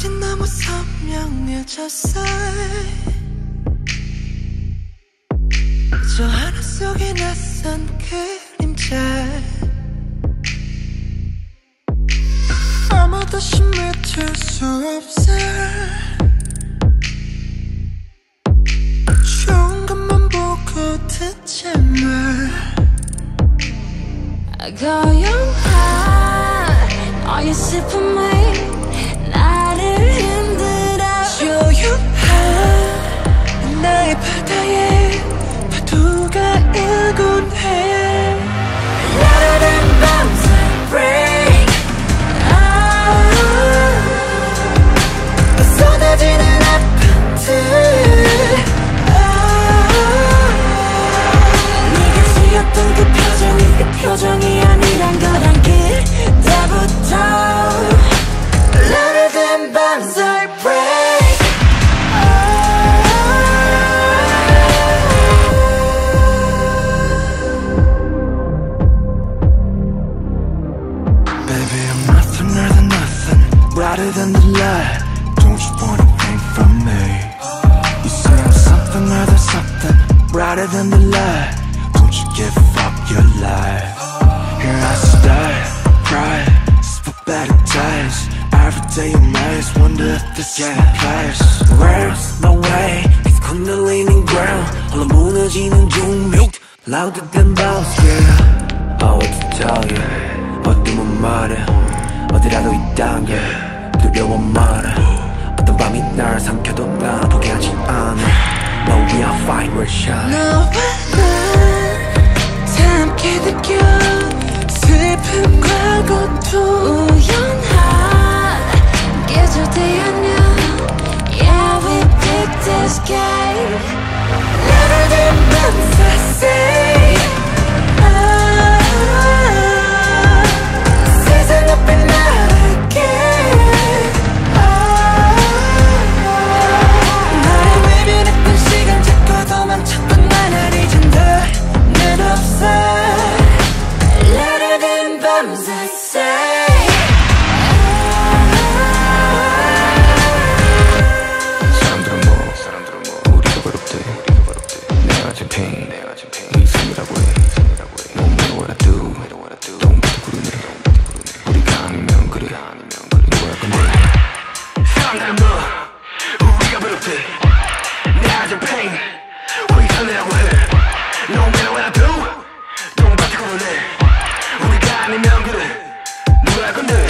이젠 너무 선명해졌어. 저 하늘 속에 낯선 그림자. 아무도 심해질 수 없어. 좋은 것만 보고 듣지 마. 고요한 너의 슬픔에 나를 흔들어. 조용한 나의 바다에 파도가 일곤 해. 라라란 밤새 break. 쏟아지는 아파트. 네가 지었던 그 표정이 그 표정이 아니란 걸 알게 때부터. 라라란 밤새 break. Baby, I'm nothing more than nothing, brighter than the light. Don't you want anything from me? You say I'm something more than something, brighter than the light. Don't you give up your life? Here I stay, cry, for better days. Every day amazed, wonder if this is my place. Where's my way? It's 걷날리는 ground, 홀로 무너지는 종묘. Louder than bells, yeah. Oh, what to tell you? 어둠은 말해, 어디라도 있단 게 두려워 말해. 어떤 밤이 날 삼켜도 난 포기하지 않아. No, we are fine, we're shine. 너와 난 다 함께 느껴 슬픔과 고통. 우연한 계절대 아냐. Yeah, we picked this game. Louder than bombs, I say. 세상 앞에 나갈게. 나의 외면했던 시간 잡고 도망쳤던 나날 이젠 더는 없어. Louder than bombs, I say. 사람들은 뭐 우리가 괴롭대. 내가 진 pain 의심이라고 해. No matter what I do, don't be 구르네. 우리가 아니면 그래. 뭐야 근데 사람들은 뭐 우리가 괴롭대. 내가 진 pain 의심이라고 해. No matter what I do, don't be 구르네. 우리가 아니면 그래. 뭐야 근데